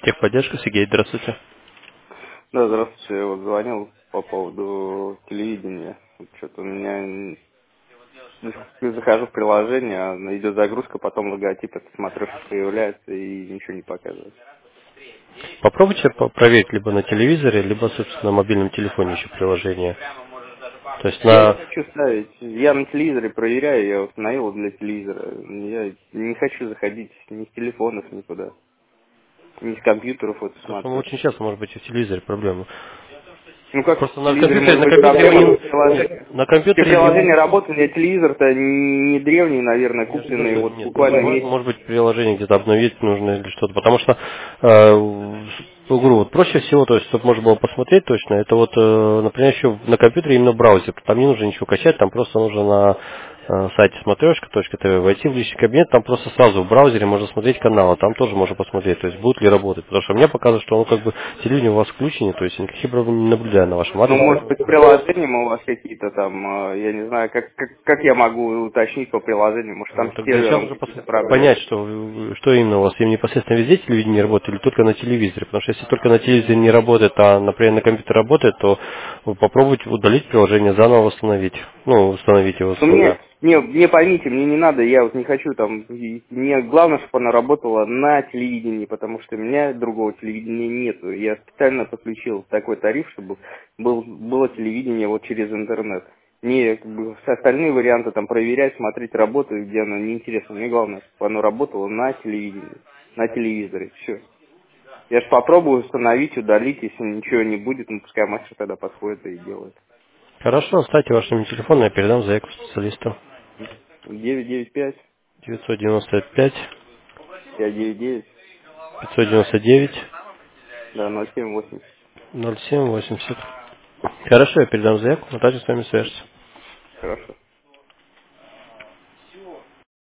Техподдержка, Сергей, здравствуйте. Да, здравствуйте. Я вот звонил по поводу телевидения. Что-то у меня захожу в приложение, идет загрузка, потом логотип этой смотрешки появляется и ничего не показывает. Попробуйте проверить либо на телевизоре, либо, собственно, на мобильном телефоне еще приложение. То есть Я не на... хочу ставить. Я на телевизоре проверяю, я установил его для телевизора. Я не хочу заходить ни с телефонов никуда, ни с компьютеров в эту Потому что смотрешку. очень часто может быть и в телевизоре проблема. Ну как Просто в телевизоре может на быть компьютере проблема, но они... в приложении. На Все компьютере приложения они... работают, у меня телевизор-то не древний, наверное, Я же купленный говорю, вот нет, буквально месяц. может быть приложение где-то обновить нужно или что-то, потому что, говорю, вот проще всего, то есть, чтобы можно было посмотреть точно, это вот, например, еще на компьютере именно браузер, там не нужно ничего качать, там просто нужно на сайте смотрешка.тв войти в личный кабинет, там просто сразу в браузере можно смотреть каналы, там тоже можно посмотреть, то есть будут ли работать, потому что мне показывает, что он как бы телевидение у вас включено, то есть никаких проблем не наблюдаю на вашем Ну, может адресе. быть, с приложением у вас какие-то там, я не знаю, как я могу уточнить по приложению, может, там Ну, с тогда сейчас сервером уже какие-то понять, проблемы. что именно у вас, им непосредственно везде телевидение работает или только на телевизоре. Потому что если только на телевизоре не работает, а, например, на компьютере работает, то вы попробуйте удалить приложение, заново восстановить. Ну, установить его Ну, снова. мне поймите, мне не надо, я вот не хочу там, мне главное, чтобы она работала на телевидении, потому что у меня другого телевидения нету. Я специально подключил такой тариф, чтобы было телевидение вот через интернет. Мне как бы, все остальные варианты там проверять, смотреть работу, где оно неинтересно. Мне главное, чтобы оно работало на телевидении, на телевизоре, все. Я же попробую установить, удалить, если ничего не будет, ну пускай мастер тогда подходит и делает. Хорошо, оставьте ваш номер телефона, я передам заявку специалисту. 995 995 599 599 да, 0780. 0780. Хорошо, я передам заявку, но также с вами свяжется. Хорошо.